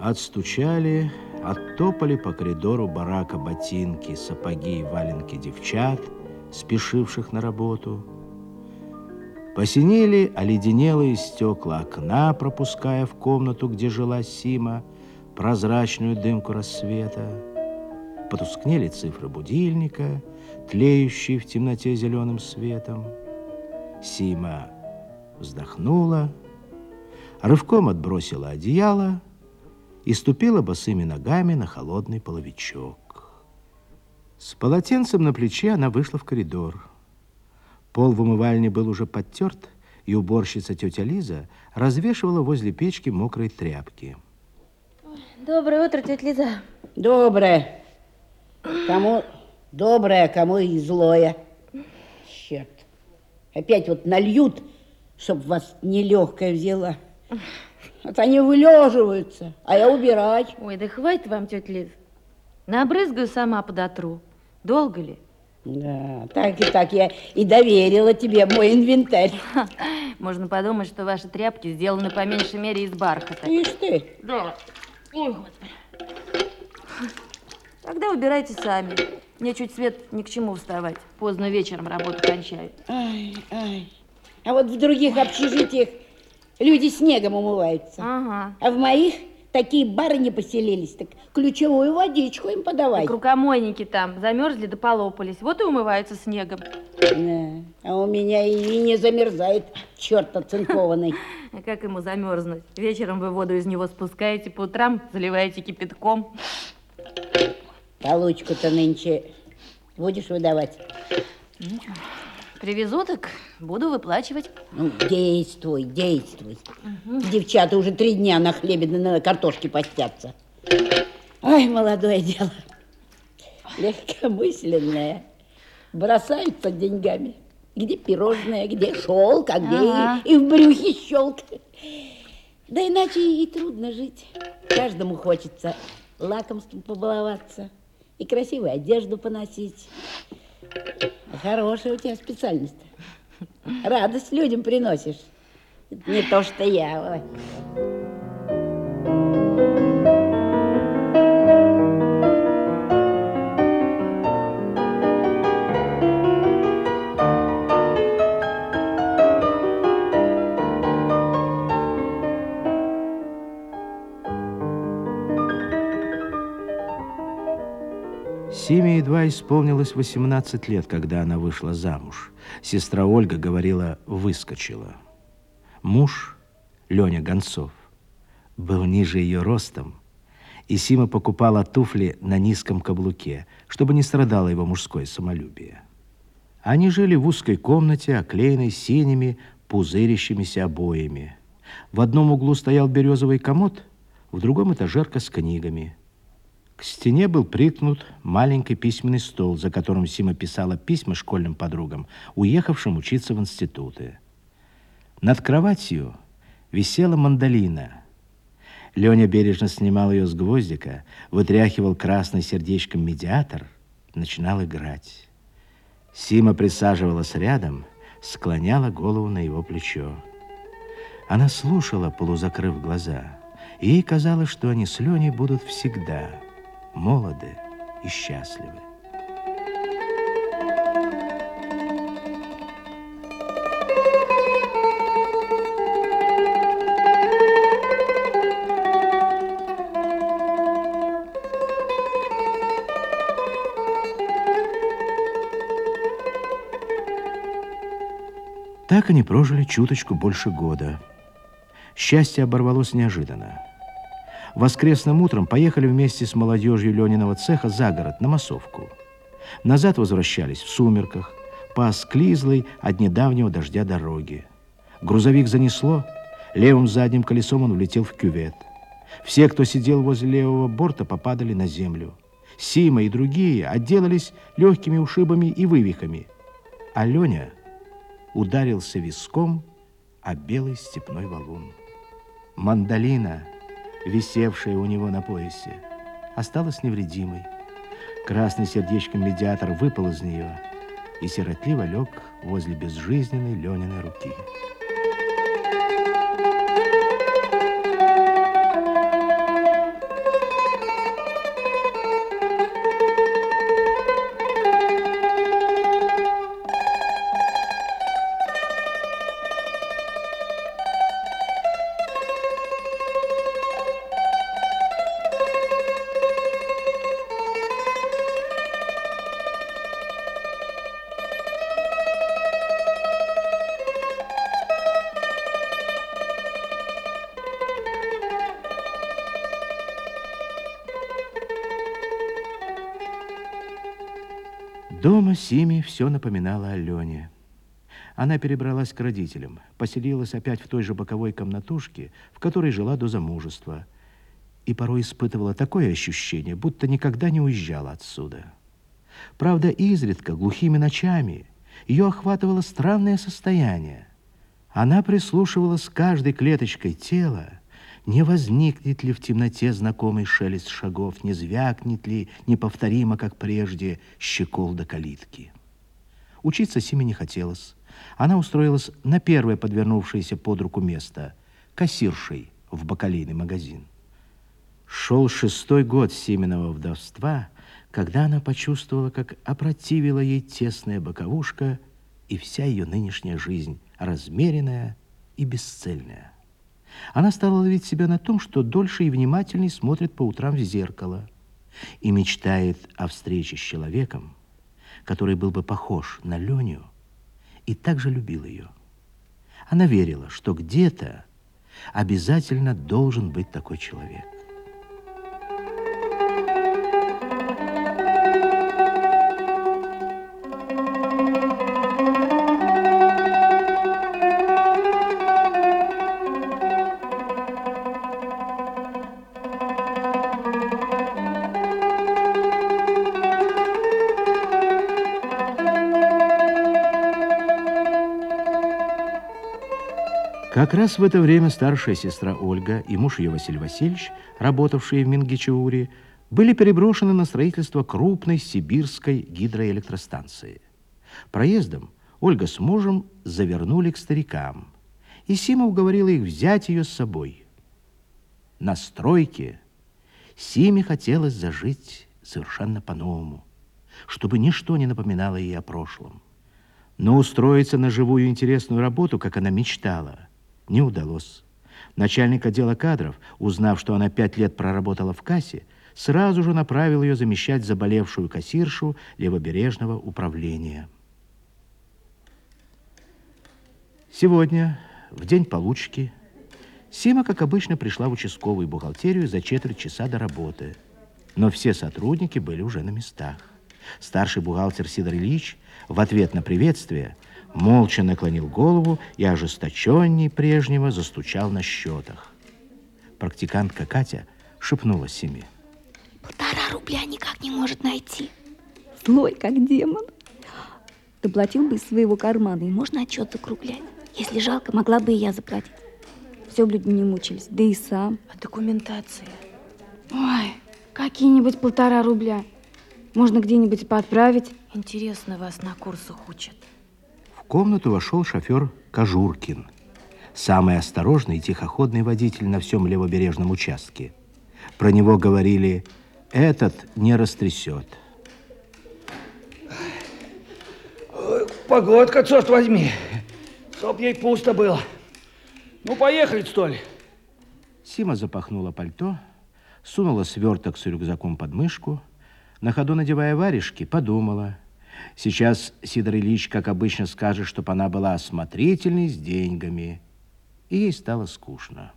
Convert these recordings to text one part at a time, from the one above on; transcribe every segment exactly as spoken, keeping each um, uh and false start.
Отстучали, оттопали по коридору барака ботинки, сапоги и валенки девчат, спешивших на работу. Посинели оледенелые стекла окна, пропуская в комнату, где жила Сима, прозрачную дымку рассвета. Потускнели цифры будильника, тлеющие в темноте зеленым светом. Сима вздохнула, рывком отбросила одеяло и ступила босыми ногами на холодный половичок. С полотенцем на плече она вышла в коридор. Пол в умывальне был уже подтерт, и уборщица тетя Лиза развешивала возле печки мокрые тряпки. Доброе утро, тетя Лиза. Доброе. Кому доброе, кому и злое. Черт. Опять вот нальют, чтоб вас нелегкая взяла. Вот они вылеживаются, а я убирать. Ой, да хватит вам, тетя Лиза. Набрызгаю сама подотру. Долго ли? Да, так и так я и доверила тебе мой инвентарь. Можно подумать, что ваши тряпки сделаны по меньшей мере из бархата. Ишь ты. Да. Ой, Господи. Тогда убирайте сами. Мне чуть свет ни к чему вставать. Поздно вечером работу кончаю. Ай, ай. А вот в других общежитиях люди снегом умываются. Ага. А в моих такие барыни поселились, так ключевую водичку им подавай. Так рукомойники там замерзли да полопались. Вот и умываются снегом. Да. А у меня и не замерзает, черт оцинкованный. А как ему замерзнуть? Вечером вы воду из него спускаете, по утрам заливаете кипятком. Получку-то нынче будешь выдавать? Привезу, так буду выплачивать. Ну, действуй, действуй. Угу. Девчата уже три дня на хлебе да на картошке постятся. Ай, молодое дело. Легкомысленное. Бросаются деньгами. Где пирожное, где шелк, а где ага. и, и в брюхе щелк. Да иначе и трудно жить. Каждому хочется лакомством побаловаться и красивую одежду поносить. Хорошая у тебя специальность. Радость людям приносишь. Не то, что я. Ой. Симе едва исполнилось восемнадцать лет, когда она вышла замуж. Сестра Ольга говорила «выскочила». Муж, Леня Гонцов, был ниже ее ростом, и Сима покупала туфли на низком каблуке, чтобы не страдало его мужское самолюбие. Они жили в узкой комнате, оклеенной синими пузырящимися обоями. В одном углу стоял березовый комод, в другом этажерка с книгами. К стене был приткнут маленький письменный стол, за которым Сима писала письма школьным подругам, уехавшим учиться в институты. Над кроватью висела мандолина. Леня бережно снимал ее с гвоздика, вытряхивал красный сердечком медиатор, начинал играть. Сима присаживалась рядом, склоняла голову на его плечо. Она слушала, полузакрыв глаза, и ей казалось, что они с Леней будут всегда молоды и счастливы. Так они прожили чуточку больше года. Счастье оборвалось неожиданно. Воскресным утром поехали вместе с молодежью Лениного цеха за город, на массовку. Назад возвращались в сумерках, по осклизлой от недавнего дождя дороге. Грузовик занесло, левым задним колесом он влетел в кювет. Все, кто сидел возле левого борта, попадали на землю. Сима и другие отделались легкими ушибами и вывихами. А Леня ударился виском о белый степной валун. Мандолина, висевшая у него на поясе, осталась невредимой. Красный сердечком медиатор выпал из нее и сиротливо лег возле безжизненной Лениной руки. Дома Симе все напоминало о Лене. Она перебралась к родителям, поселилась опять в той же боковой комнатушке, в которой жила до замужества, и порой испытывала такое ощущение, будто никогда не уезжала отсюда. Правда, изредка, глухими ночами, ее охватывало странное состояние. Она прислушивалась к каждой клеточкой тела, не возникнет ли в темноте знакомый шелест шагов, не звякнет ли неповторимо, как прежде, щеколда калитки. Учиться Симе не хотелось. Она устроилась на первое подвернувшееся под руку место – кассиршей в бакалейный магазин. Шел шестой год Симиного вдовства, когда она почувствовала, как опротивила ей тесная боковушка и вся ее нынешняя жизнь, размеренная и бесцельная. Она стала ловить себя на том, что дольше и внимательней смотрит по утрам в зеркало и мечтает о встрече с человеком, который был бы похож на Леню и также любил ее. Она верила, что где-то обязательно должен быть такой человек. Как раз в это время старшая сестра Ольга и муж ее Василий Васильевич, работавшие в Мингичауре, были переброшены на строительство крупной сибирской гидроэлектростанции. Проездом Ольга с мужем завернули к старикам, и Сима уговорила их взять ее с собой. На стройке Симе хотелось зажить совершенно по-новому, чтобы ничто не напоминало ей о прошлом. Но устроиться на живую интересную работу, как она мечтала, не удалось. Начальник отдела кадров, узнав, что она пять лет проработала в кассе, сразу же направил ее замещать заболевшую кассиршу левобережного управления. Сегодня, в день получки, Сима, как обычно, пришла в участковую бухгалтерию за четверть часа до работы. Но все сотрудники были уже на местах. Старший бухгалтер Сидор Ильич в ответ на приветствие молча наклонил голову и ожесточенней прежнего застучал на счетах. Практикантка Катя шепнула Симе: Полтора рубля никак не может найти. Злой, как демон. Доплатил бы из своего кармана, и можно отчет закруглять. Если жалко, могла бы и я заплатить. Все бы люди не мучились, да и сам. А документация? Ой, какие-нибудь полтора рубля. Можно где-нибудь поотправить. Интересно, вас на курсах учат. В комнату вошел шофер Кожуркин, самый осторожный и тихоходный водитель на всем левобережном участке. Про него говорили: этот не растрясет. Погодка, черт возьми, чтоб ей пусто было. Ну, поехали, что ли? Сима запахнула пальто, сунула сверток с рюкзаком под мышку, на ходу надевая варежки, подумала: сейчас Сидор Ильич, как обычно, скажет, чтоб она была осмотрительной с деньгами. И ей стало скучно.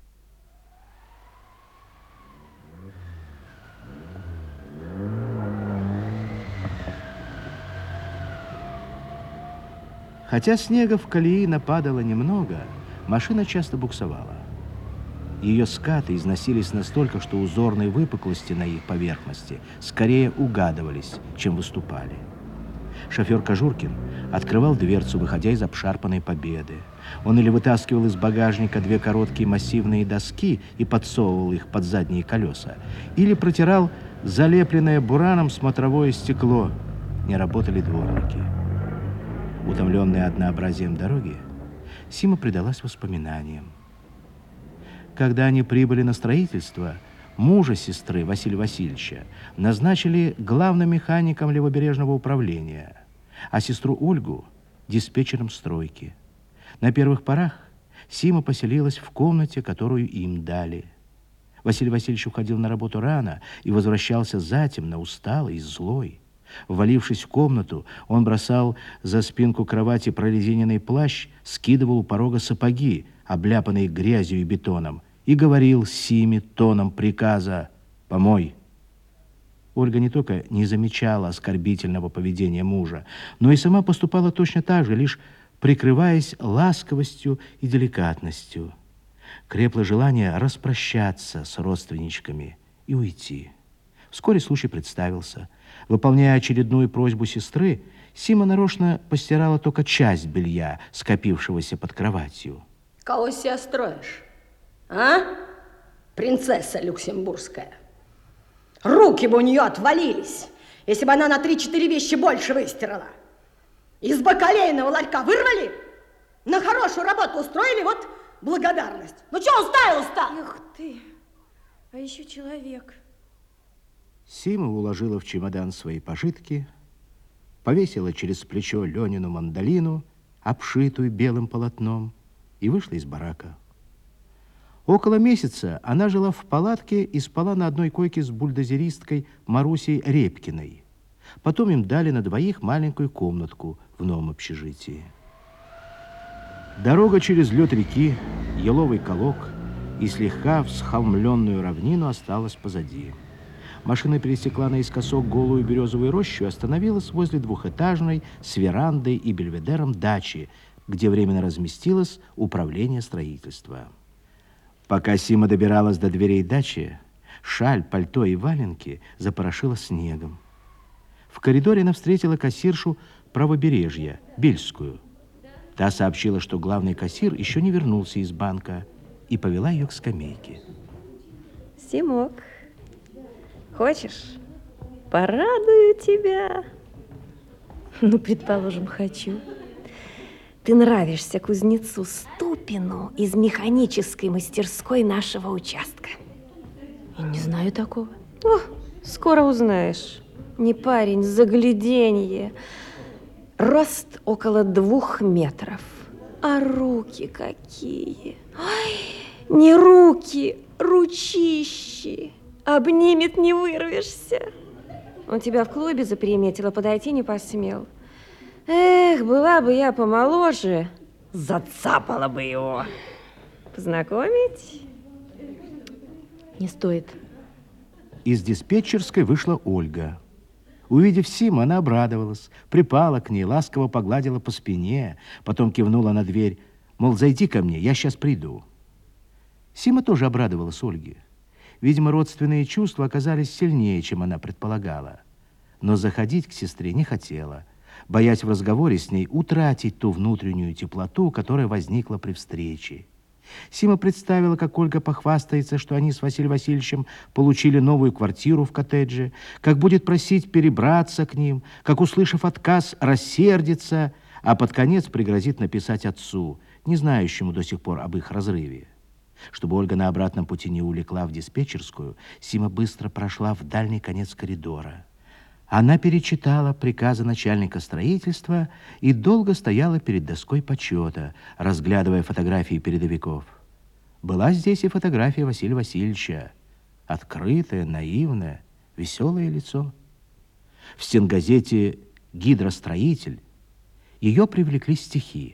Хотя снега в колеи нападало немного, машина часто буксовала. Ее скаты износились настолько, что узорные выпуклости на их поверхности скорее угадывались, чем выступали. Шофер Кожуркин открывал дверцу, выходя из обшарпанной Победы. Он или вытаскивал из багажника две короткие массивные доски и подсовывал их под задние колеса, или протирал залепленное бураном смотровое стекло. Не работали дворники. Утомленная однообразием дороги, Сима предалась воспоминаниям. Когда они прибыли на строительство, мужа сестры Василия Васильевича назначили главным механиком левобережного управления, а сестру Ольгу – диспетчером стройки. На первых порах Сима поселилась в комнате, которую им дали. Василий Васильевич уходил на работу рано и возвращался затемно, усталый и злой. Ввалившись в комнату, он бросал за спинку кровати прорезиненный плащ, скидывал у порога сапоги, обляпанные грязью и бетоном, и говорил Симе тоном приказа: «Помой». Ольга не только не замечала оскорбительного поведения мужа, но и сама поступала точно так же, лишь прикрываясь ласковостью и деликатностью. Крепло желание распрощаться с родственничками и уйти. Вскоре случай представился. Выполняя очередную просьбу сестры, Сима нарочно постирала только часть белья, скопившегося под кроватью. Кого себя строишь, а? Принцесса люксембургская. Руки бы у нее отвалились, если бы она на три-четыре вещи больше выстирала. Из бакалейного ларька вырвали, на хорошую работу устроили, вот благодарность. Ну что уставилась-то? Эх ты, а еще человек. Сима уложила в чемодан свои пожитки, повесила через плечо Ленину мандолину, обшитую белым полотном, и вышла из барака. Около месяца она жила в палатке и спала на одной койке с бульдозеристкой Марусей Репкиной. Потом им дали на двоих маленькую комнатку в новом общежитии. Дорога через лед реки, еловый колок и слегка всхолмленную равнину осталась позади. Машина пересекла наискосок голую березовую рощу и остановилась возле двухэтажной с верандой и бельведером дачи, где временно разместилось управление строительства. Пока Сима добиралась до дверей дачи, шаль, пальто и валенки запорошила снегом. В коридоре она встретила кассиршу правобережья, Бельскую. Та сообщила, что главный кассир еще не вернулся из банка, и повела ее к скамейке. Симок, хочешь, порадую тебя? Ну, предположим, хочу. Ты нравишься кузнецу Ступину из механической мастерской нашего участка. Я не знаю такого. О, скоро узнаешь. Не парень, загляденье. Рост около двух метров. А руки какие. Ой, не руки, ручищи. Обнимет, не вырвешься. Он тебя в клубе заприметил, а подойти не посмел. Эх, была бы я помоложе, зацапала бы его. Познакомить? Не стоит. Из диспетчерской вышла Ольга. Увидев Симу, она обрадовалась, припала к ней, ласково погладила по спине, потом кивнула на дверь, мол, зайди ко мне, я сейчас приду. Сима тоже обрадовалась Ольге. Видимо, родственные чувства оказались сильнее, чем она предполагала. Но заходить к сестре не хотела, боясь в разговоре с ней утратить ту внутреннюю теплоту, которая возникла при встрече. Сима представила, как Ольга похвастается, что они с Василием Васильевичем получили новую квартиру в коттедже, как будет просить перебраться к ним, как, услышав отказ, рассердится, а под конец пригрозит написать отцу, не знающему до сих пор об их разрыве. Чтобы Ольга на обратном пути не увлекла в диспетчерскую, Сима быстро прошла в дальний конец коридора. Она перечитала приказы начальника строительства и долго стояла перед доской почета, разглядывая фотографии передовиков. Была здесь и фотография Василия Васильевича. Открытое, наивное, веселое лицо. В стенгазете «Гидростроитель» ее привлекли стихи.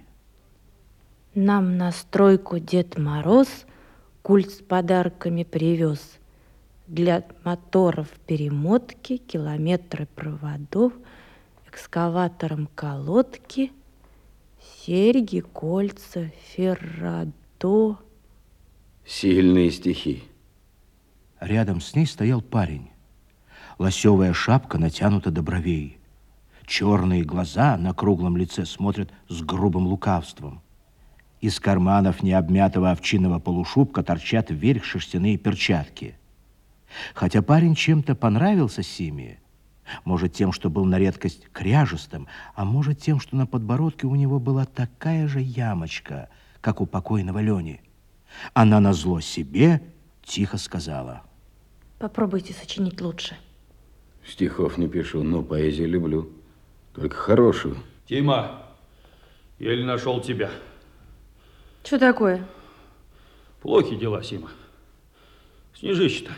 Нам на стройку Дед Мороз культ с подарками привез. Для моторов перемотки, километры проводов, экскаватором колодки, серьги, кольца, феррадо. Сильные стихи. Рядом с ней стоял парень. Лосевая шапка натянута до бровей. Черные глаза на круглом лице смотрят с грубым лукавством. Из карманов необмятого овчинного полушубка торчат вверх шерстяные перчатки. Хотя парень чем-то понравился Симе, может, тем, что был на редкость кряжестым, а может, тем, что на подбородке у него была такая же ямочка, как у покойного Лени. Она назло себе тихо сказала: Попробуйте сочинить лучше. Стихов не пишу, но поэзию люблю. Только хорошую. Тима, еле нашел тебя. Что такое? Плохи дела, Сима. Снежище-то.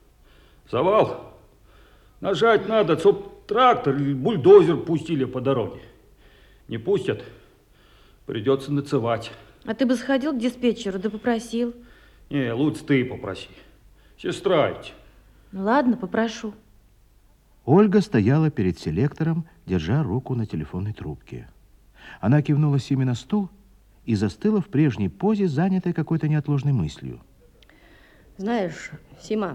Завал. Нажать надо, чтоб трактор или бульдозер пустили по дороге. Не пустят, придется ночевать. А ты бы сходил к диспетчеру, да попросил. Не, лучше ты попроси. Сестра ведь. Ну ладно, попрошу. Ольга стояла перед селектором, держа руку на телефонной трубке. Она кивнула Симе на стул и застыла в прежней позе, занятой какой-то неотложной мыслью. Знаешь, Сима,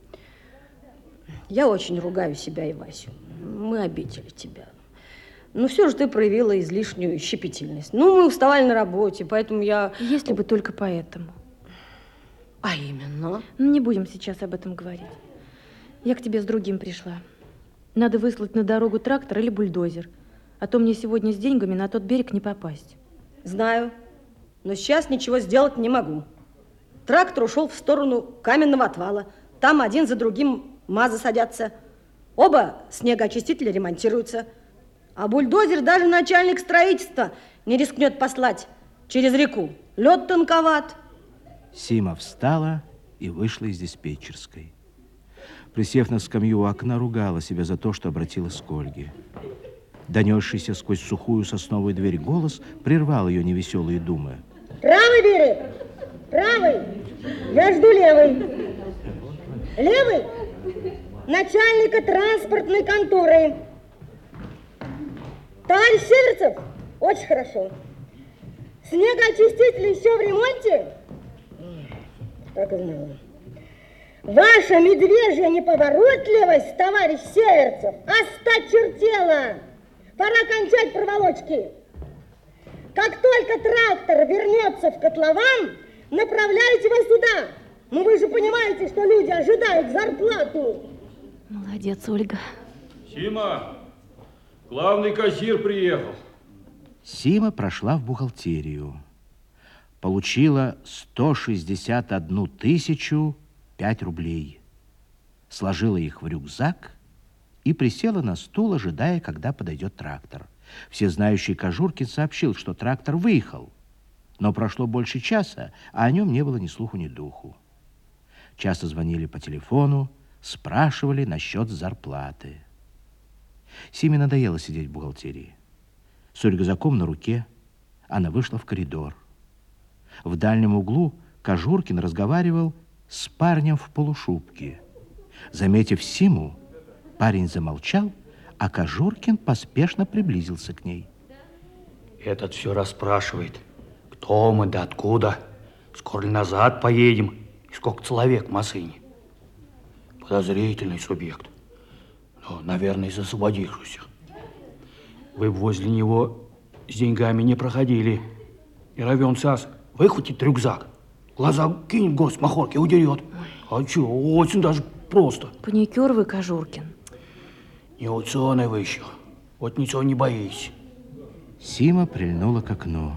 я очень ругаю себя и Васю. Мы обидели тебя. Но все же ты проявила излишнюю щепетильность. Ну, мы уставали на работе, поэтому я... Если бы только поэтому. А именно? Ну, не будем сейчас об этом говорить. Я к тебе с другим пришла. Надо выслать на дорогу трактор или бульдозер. А то мне сегодня с деньгами на тот берег не попасть. Знаю, но сейчас ничего сделать не могу. Трактор ушел в сторону каменного отвала. Там один за другим МАЗы садятся. Оба снегоочистителя ремонтируются. А бульдозер даже начальник строительства не рискнет послать через реку. Лед тонковат. Сима встала и вышла из диспетчерской. Присев на скамью у окна, ругала себя за то, что обратилась к Ольге. Донесшийся сквозь сухую сосновую дверь голос прервал ее невеселые думы. Правый берег! Правый! Я жду левый. Левый? Начальника транспортной конторы. Товарищ Северцев? Очень хорошо. Снегоочиститель еще в ремонте? Так и знала. Ваша медвежья неповоротливость, товарищ Северцев, осточертела. Пора кончать проволочки. Как только трактор вернется в котлован, направляйте его сюда. Ну вы же понимаете, что люди ожидают зарплату. Молодец, Ольга. Сима, главный кассир приехал. Сима прошла в бухгалтерию. Получила сто шестьдесят одну тысячу пять рублей. Сложила их в рюкзак и присела на стул, ожидая, когда подойдет трактор. Всезнающий Кожуркин сообщил, что трактор выехал. Но прошло больше часа, а о нем не было ни слуху, ни духу. Часто звонили по телефону, спрашивали насчет зарплаты. Симе надоело сидеть в бухгалтерии. С рюкзаком на руке она вышла в коридор. В дальнем углу Кожуркин разговаривал с парнем в полушубке. Заметив Симу, парень замолчал, а Кожуркин поспешно приблизился к ней. Этот все расспрашивает, кто мы да откуда, скоро ли назад поедем и сколько человек в машине. Подозрительный субъект, но, наверное, из освободившихся. Вы б возле него с деньгами не проходили. И равен час выхватит рюкзак, глаза кинет горсть махорки и удерет. А что, очень даже просто. Паникер вы, Кожуркин. Не ученый вы еще, вот ничего не боитесь. Сима прильнула к окну.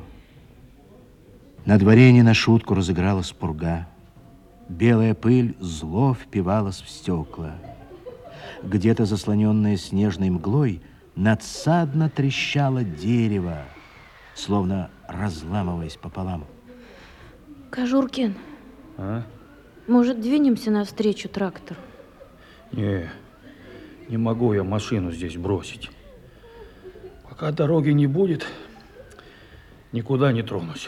На дворе не на шутку разыгралась пурга. Белая пыль зло впивалась в стекла. Где-то заслоненное снежной мглой надсадно трещало дерево, словно разламываясь пополам. Кожуркин, А? может, двинемся навстречу трактору? Не, не могу я машину здесь бросить. Пока дороги не будет, никуда не тронусь.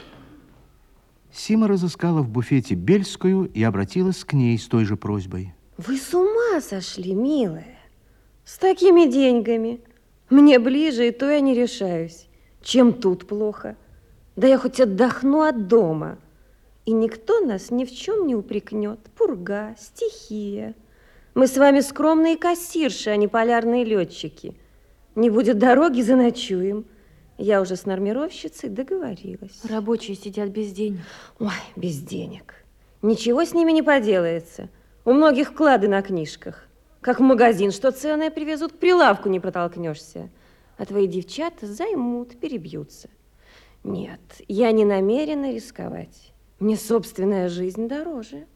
Сима разыскала в буфете Бельскую и обратилась к ней с той же просьбой. Вы с ума сошли, милая? С такими деньгами. Мне ближе, и то я не решаюсь. Чем тут плохо? Да я хоть отдохну от дома. И никто нас ни в чем не упрекнет. Пурга, стихия. Мы с вами скромные кассирши, а не полярные летчики. Не будет дороги, заночуем. Я уже с нормировщицей договорилась. Рабочие сидят без денег. Ой, без денег. Ничего с ними не поделается. У многих вклады на книжках. Как в магазин, что ценное привезут, к прилавку не протолкнешься. А твои девчата займут, перебьются. Нет, я не намерена рисковать. Мне собственная жизнь дороже.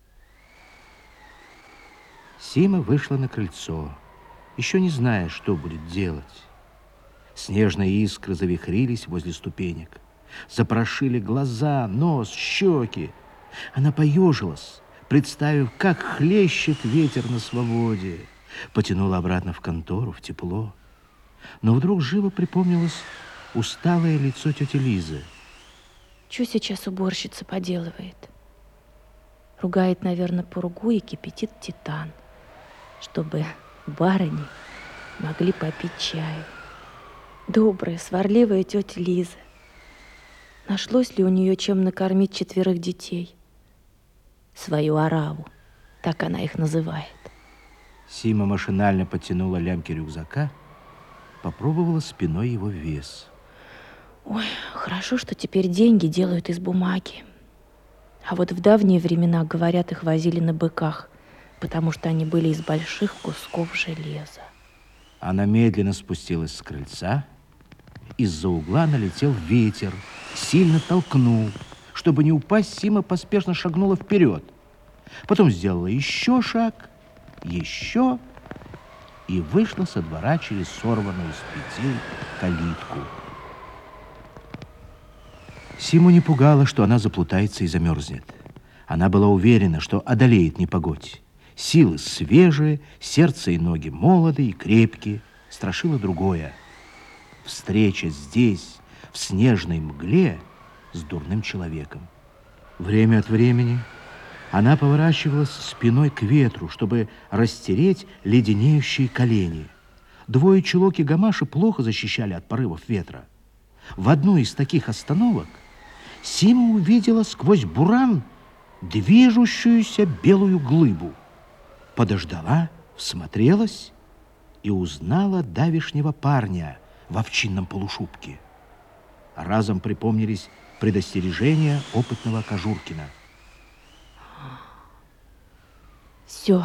Сима вышла на крыльцо, еще не зная, что будет делать. Снежные искры завихрились возле ступенек, запорошили глаза, нос, щеки. Она поежилась, представив, как хлещет ветер на свободе. Потянула обратно в контору, в тепло. Но вдруг живо припомнилось усталое лицо тети Лизы. Что сейчас уборщица поделывает? Ругает, наверное, пургу и кипятит титан, чтобы барыни могли попить чаю. Добрая, сварливая тетя Лиза. Нашлось ли у нее чем накормить четверых детей? Свою ораву, так она их называет. Сима машинально потянула лямки рюкзака, попробовала спиной его вес. Ой, хорошо, что теперь деньги делают из бумаги. А вот в давние времена, говорят, их возили на быках, потому что они были из больших кусков железа. Она медленно спустилась с крыльца. Из-за угла налетел ветер, сильно толкнул. Чтобы не упасть, Сима поспешно шагнула вперед. Потом сделала еще шаг, еще, и вышла со двора через сорванную с петель калитку. Симу не пугало, что она заплутается и замерзнет. Она была уверена, что одолеет непогодь. Силы свежие, сердце и ноги молодые и крепкие. Страшило другое. Встреча здесь, в снежной мгле, с дурным человеком. Время от времени она поворачивалась спиной к ветру, чтобы растереть леденеющие колени. Двое чулок и гамаши плохо защищали от порывов ветра. В одной из таких остановок Сима увидела сквозь буран движущуюся белую глыбу. Подождала, всмотрелась и узнала давешнего парня в овчинном полушубке. Разом припомнились предостережения опытного Кожуркина. Все,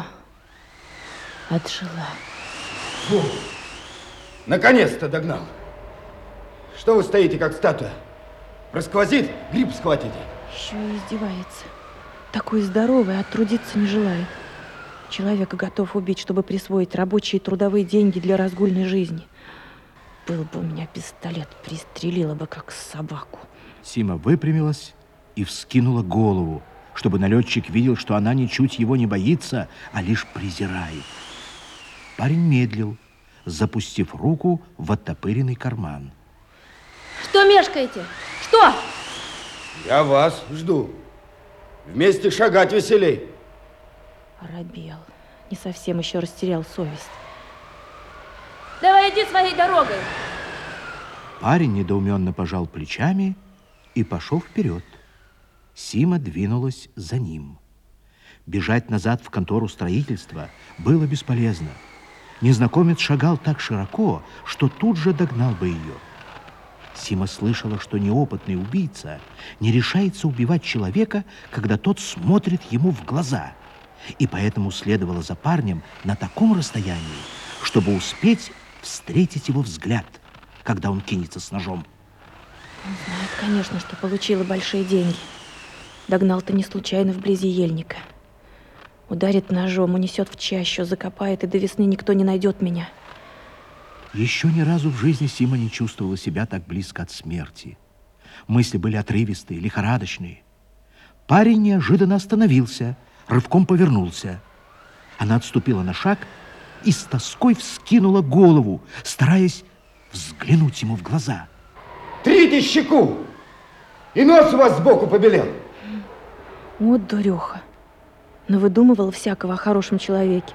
отжила. Фу, наконец-то догнал. Что вы стоите, как статуя? Просквозит, гриб схватите. Еще и издевается. Такой здоровый, а трудиться не желает. Человека готов убить, чтобы присвоить рабочие и трудовые деньги для разгульной жизни. Был бы у меня пистолет, пристрелила бы, как собаку. Сима выпрямилась и вскинула голову, чтобы налетчик видел, что она ничуть его не боится, а лишь презирает. Парень медлил, запустив руку в оттопыренный карман. Что мешкаете? Что? Я вас жду. Вместе шагать веселей. Оробел. Не совсем еще растерял совесть. Давай иди своей дорогой. Парень недоуменно пожал плечами и пошел вперед. Сима двинулась за ним. Бежать назад в контору строительства было бесполезно. Незнакомец шагал так широко, что тут же догнал бы ее. Сима слышала, что неопытный убийца не решается убивать человека, когда тот смотрит ему в глаза, и поэтому следовала за парнем на таком расстоянии, чтобы успеть встретить его взгляд, когда он кинется с ножом. Он знает, конечно, что получила большие деньги. Догнал-то не случайно вблизи ельника. Ударит ножом, унесет в чащу, закопает, и до весны никто не найдет меня. Еще ни разу в жизни Сима не чувствовала себя так близко от смерти. Мысли были отрывистые, лихорадочные. Парень неожиданно остановился, рывком повернулся. Она отступила на шаг и с тоской вскинула голову, стараясь взглянуть ему в глаза. Трите щеку! И нос у вас сбоку побелел. Вот дуреха. Но выдумывала всякого о хорошем человеке.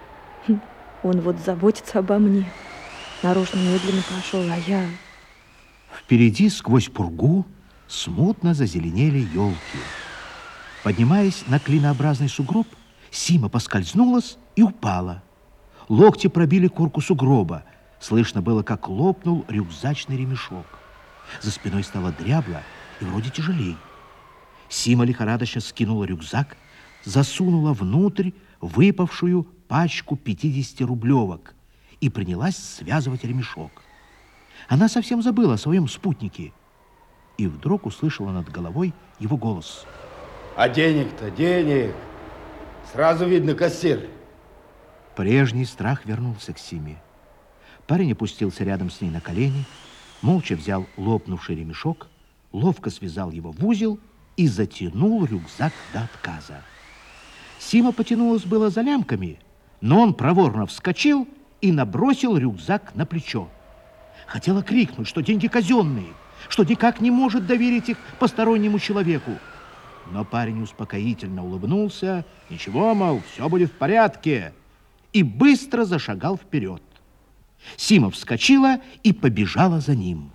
Он вот заботится обо мне. Нарочно медленно пошел, а я... Впереди, сквозь пургу, смутно зазеленели елки. Поднимаясь на клинообразный сугроб, Сима поскользнулась и упала. Локти пробили корку сугроба. Слышно было, как лопнул рюкзачный ремешок. За спиной стало дрябло и вроде тяжелей. Сима лихорадочно скинула рюкзак, засунула внутрь выпавшую пачку пятидесятирублевок и принялась связывать ремешок. Она совсем забыла о своем спутнике и вдруг услышала над головой его голос. А денег-то, денег. Сразу видно кассир. Прежний страх вернулся к Симе. Парень опустился рядом с ней на колени, молча взял лопнувший ремешок, ловко связал его в узел и затянул рюкзак до отказа. Сима потянулась было за лямками, но он проворно вскочил и набросил рюкзак на плечо. Хотела крикнуть, что деньги казенные, что никак не может доверить их постороннему человеку. Но парень успокоительно улыбнулся. Ничего, мол, все будет в порядке. и быстро зашагал вперед. Сима вскочила и побежала за ним.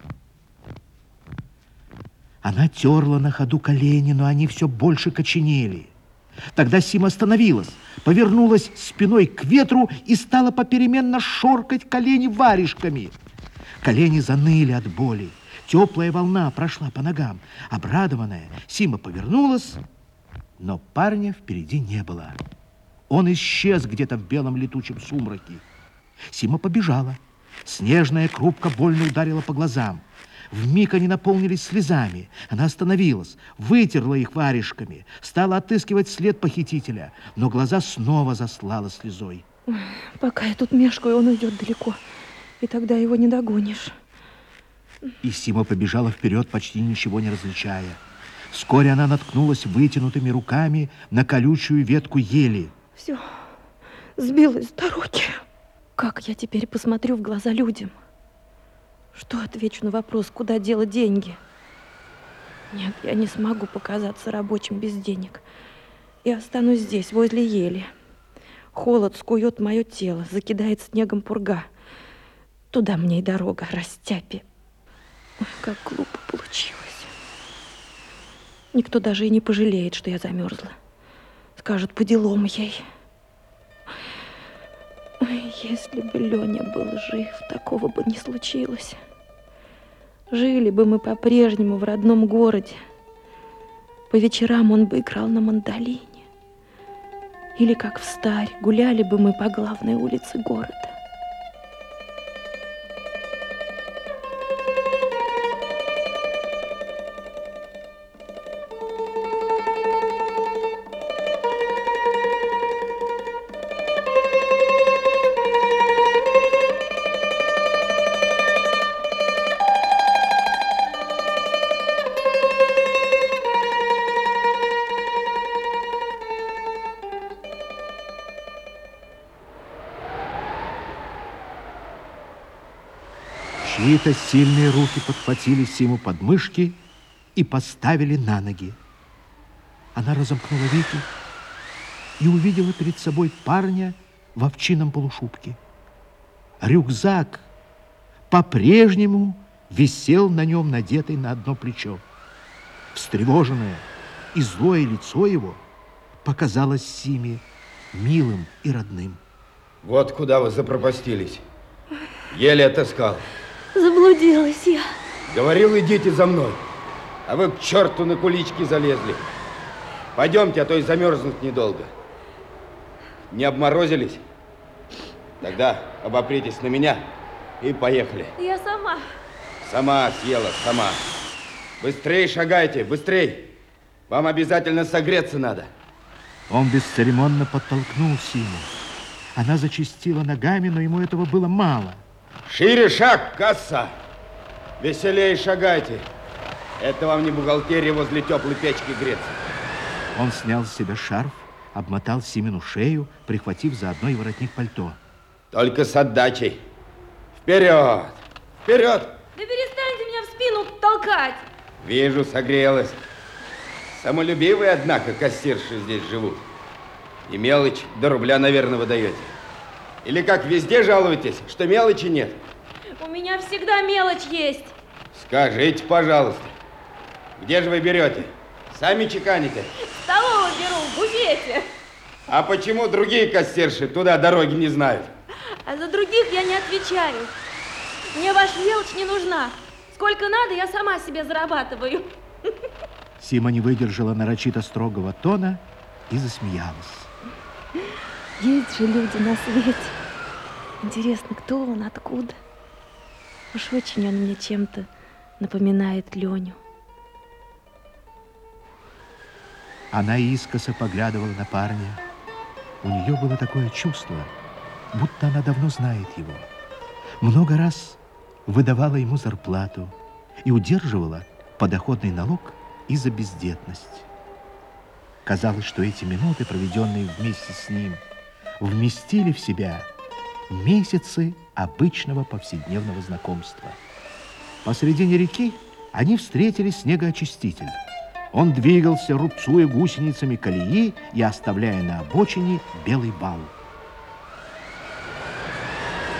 Она терла на ходу колени, но они все больше коченели. Тогда Сима остановилась, повернулась спиной к ветру и стала попеременно шоркать колени варежками. Колени заныли от боли. Теплая волна прошла по ногам. Обрадованная, Сима повернулась, но парня впереди не было. Он исчез где-то в белом летучем сумраке. Сима побежала. Снежная крупка больно ударила по глазам. Вмиг они наполнились слезами. Она остановилась, вытерла их варежками, стала отыскивать след похитителя, но глаза снова заслала слезой. Ой, пока я тут мешкаю, он уйдет далеко, и тогда его не догонишь. И Сима побежала вперед, почти ничего не различая. Вскоре она наткнулась вытянутыми руками на колючую ветку ели. Все, сбилась с дороги. Как я теперь посмотрю в глаза людям? Что отвечу на вопрос, куда делать деньги? Нет, я не смогу показаться рабочим без денег. Я останусь здесь, возле ели. Холод скует мое тело, закидает снегом пурга. Туда мне и дорога, растяпи. Ой, как глупо получилось. Никто даже и не пожалеет, что я замерзла. Скажут, по делам ей. Ой, если бы Леня был жив, такого бы не случилось. Жили бы мы по-прежнему в родном городе. По вечерам он бы играл на мандолине. Или, как встарь, гуляли бы мы по главной улице города. Чьи-то сильные руки подхватили Симу под мышки и поставили на ноги. Она разомкнула веки и увидела перед собой парня в овчинном полушубке. Рюкзак по-прежнему висел на нем, надетый на одно плечо. Встревоженное и злое лицо его показалось Симе милым и родным. Вот куда вы запропастились. Еле отыскал. Заблудилась я. Говорил, идите за мной. А вы к черту на кулички залезли. Пойдемте, а то и замерзнуть недолго. Не обморозились? Тогда обопритесь на меня и поехали. Я сама. Сама съела, сама. Быстрей шагайте, быстрей. Вам обязательно согреться надо. Он бесцеремонно подтолкнул Симу. Она зачастила ногами, но ему этого было мало. Шире шаг, касса! Веселее шагайте. Это вам не бухгалтерия возле теплой печки греться. Он снял с себя шарф, обмотал Симину шею, прихватив заодно и воротник пальто. Только с отдачей. Вперед! Вперед! Да перестаньте меня в спину толкать! Вижу, согрелась. Самолюбивые, однако, кассирши здесь живут. И мелочь до рубля, наверное, вы даете. Или как везде жалуетесь, что мелочи нет? У меня всегда мелочь есть. Скажите, пожалуйста, где же вы берете? Сами чеканите? В столовую беру, в буфете. А почему другие кассирши туда дороги не знают? А за других я не отвечаю. Мне ваша мелочь не нужна. Сколько надо, я сама себе зарабатываю. Сима не выдержала нарочито строгого тона и засмеялась. Есть же люди на свете. Интересно, кто он, откуда? Уж очень он мне чем-то напоминает Леню. Она искоса поглядывала на парня. У нее было такое чувство, будто она давно знает его. Много раз выдавала ему зарплату и удерживала подоходный налог и за бездетность. Казалось, что эти минуты, проведенные вместе с ним, вместили в себя месяцы обычного повседневного знакомства. Посредине реки они встретили снегоочиститель. Он двигался, рубцуя гусеницами колеи и оставляя на обочине белый вал.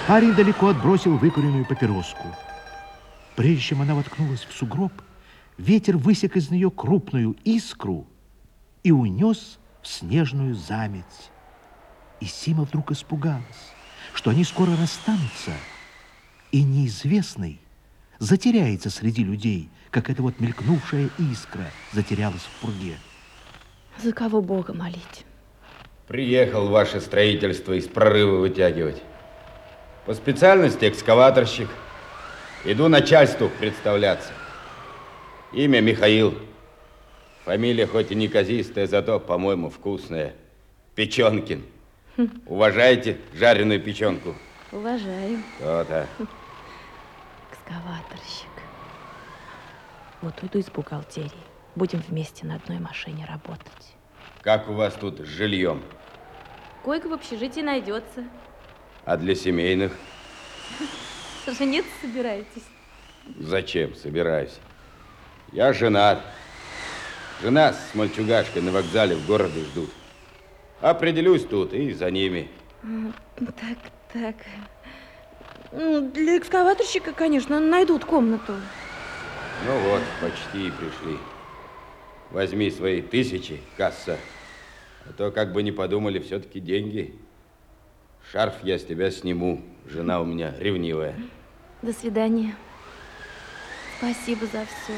Парень далеко отбросил выкуренную папироску. Прежде чем она воткнулась в сугроб, ветер высек из нее крупную искру и унес в снежную заметь. И Сима вдруг испугалась, что они скоро расстанутся, и неизвестный затеряется среди людей, как эта вот мелькнувшая искра затерялась в пурге. За кого Бога молить? Приехал ваше строительство из прорыва вытягивать. По специальности экскаваторщик. Иду начальству представляться. Имя Михаил. Фамилия хоть и неказистая, зато, по-моему, вкусная. Печенкин. Хм. Уважаете жареную печенку? Уважаю. То-то. Экскаваторщик. Вот уйду из бухгалтерии. Будем вместе на одной машине работать. Как у вас тут с жильем? Койка в общежитии найдется. А для семейных? Жениться собираетесь? Зачем собираюсь? Я женат. Жена с мальчугашкой на вокзале в городе ждут. Определюсь тут и за ними. Так, так. Для экскаваторщика, конечно, найдут комнату. Ну вот, почти и пришли. Возьми свои тысячи, касса. А то, как бы не подумали, все-таки деньги. Шарф я с тебя сниму. Жена у меня ревнивая. До свидания. Спасибо за все.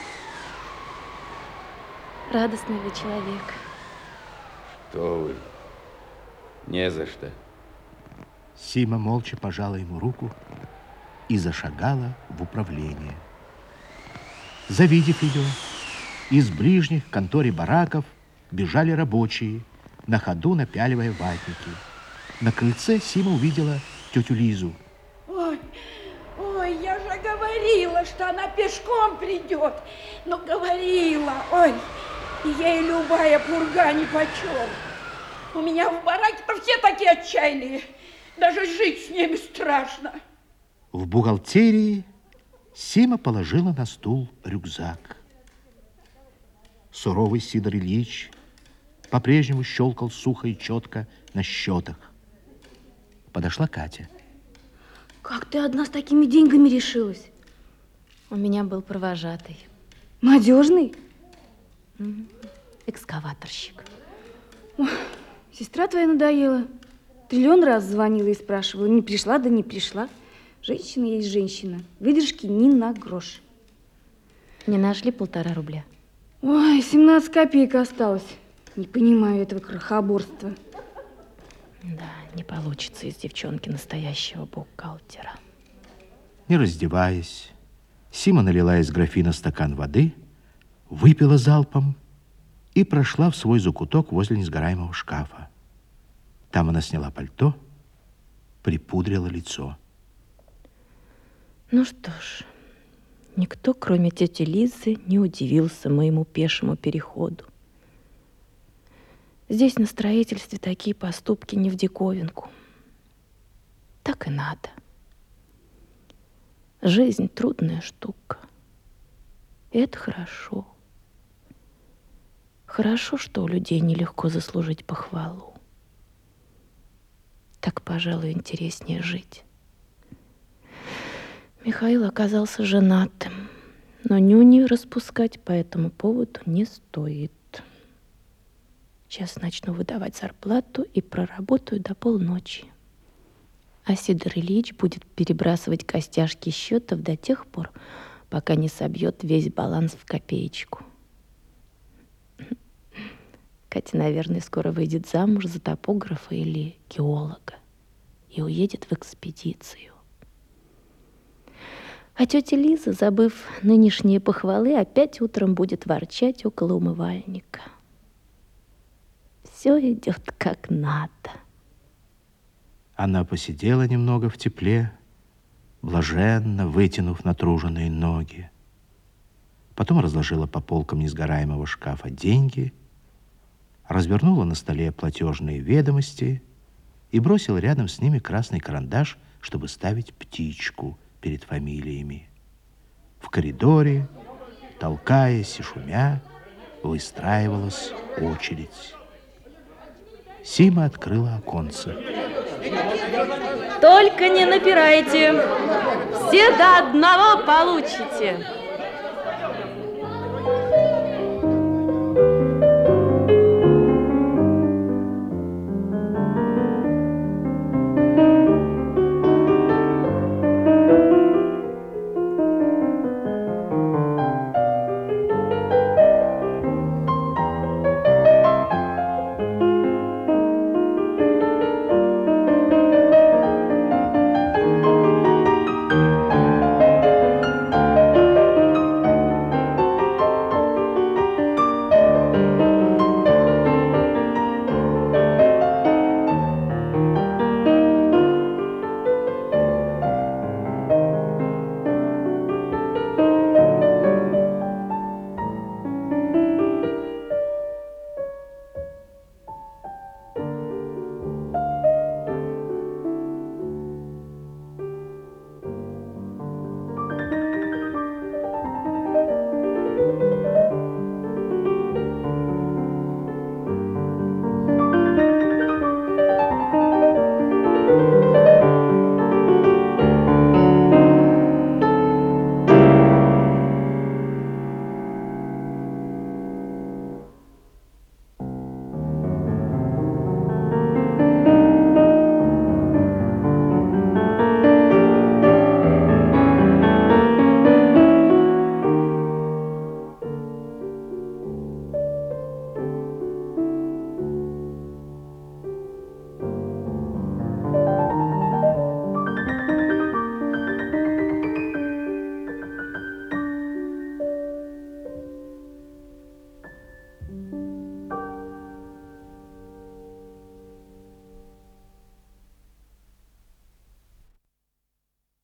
Радостный вы человек. Что вы? Не за что. Сима молча пожала ему руку и зашагала в управление. Завидев ее, из ближних к конторе бараков бежали рабочие, на ходу напяливая ватники. На крыльце Сима увидела тетю Лизу. Ой, ой, я же говорила, что она пешком придет. Ну, говорила, ой, и ей любая пурга нипочем. У меня в бараке-то все такие отчаянные. Даже жить с ними страшно. В бухгалтерии Сима положила на стул рюкзак. Суровый Сидор Ильич по-прежнему щелкал сухо и четко на счетах. Подошла Катя. Как ты одна с такими деньгами решилась? У меня был провожатый. Надежный? Угу. Экскаваторщик. Ой, сестра твоя надоела. Триллион раз звонила и спрашивала, не пришла, да не пришла. Женщина есть женщина. Выдержки ни на грош. Не нашли полтора рубля? Ой, семнадцать копеек осталось. Не понимаю этого крохоборства. Да, не получится из девчонки настоящего бухгалтера. Не раздеваясь, Сима налила из графина стакан воды, выпила залпом и прошла в свой закуток возле несгораемого шкафа. Там она сняла пальто, припудрила лицо. Ну что ж, никто, кроме тети Лизы, не удивился моему пешему переходу. Здесь на строительстве такие поступки не в диковинку. Так и надо. Жизнь трудная штука. И это хорошо. Хорошо, что у людей нелегко заслужить похвалу. Так, пожалуй, интереснее жить. Михаил оказался женатым, но нюни распускать по этому поводу не стоит. Сейчас начну выдавать зарплату и проработаю до полночи. А Сидор Ильич будет перебрасывать костяшки счетов до тех пор, пока не собьет весь баланс в копеечку. Катя, наверное, скоро выйдет замуж за топографа или геолога и уедет в экспедицию. А тетя Лиза, забыв нынешние похвалы, опять утром будет ворчать около умывальника. Все идет как надо. Она посидела немного в тепле, блаженно вытянув натруженные ноги. Потом разложила по полкам несгораемого шкафа деньги, развернула на столе платежные ведомости и бросила рядом с ними красный карандаш, чтобы ставить птичку перед фамилиями. В коридоре, толкаясь и шумя, выстраивалась очередь. Сима открыла оконце. Только не напирайте. Все до одного получите.